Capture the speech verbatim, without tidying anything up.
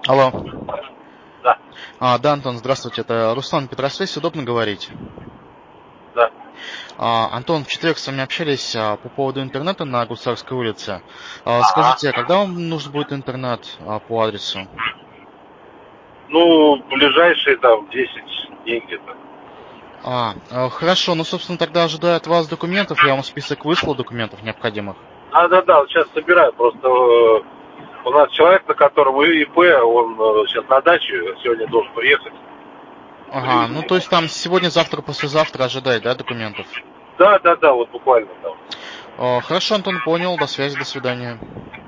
Алло. Да. А, да, Антон, здравствуйте. Это Руслан, Петросвязь. Удобно говорить? Да. А, Антон, в четверг с вами общались а, по поводу интернета на Гусарской улице. А, Ага. скажите, а когда вам нужен будет интернет а, по адресу? Ну, ближайшие там десять дней где-то. А, а, хорошо. Ну, собственно, тогда ожидаю от вас документов. Я вам список выслал документов необходимых. Да-да-да, вот сейчас собираю. Просто э, у нас человек, на котором ИП, он э, сейчас на даче, сегодня должен приехать. Ага, ну Привезти. то есть там сегодня, завтра, послезавтра ожидать, да, документов? Да-да-да, вот буквально там. А, хорошо, Антон, понял. До связи, до свидания.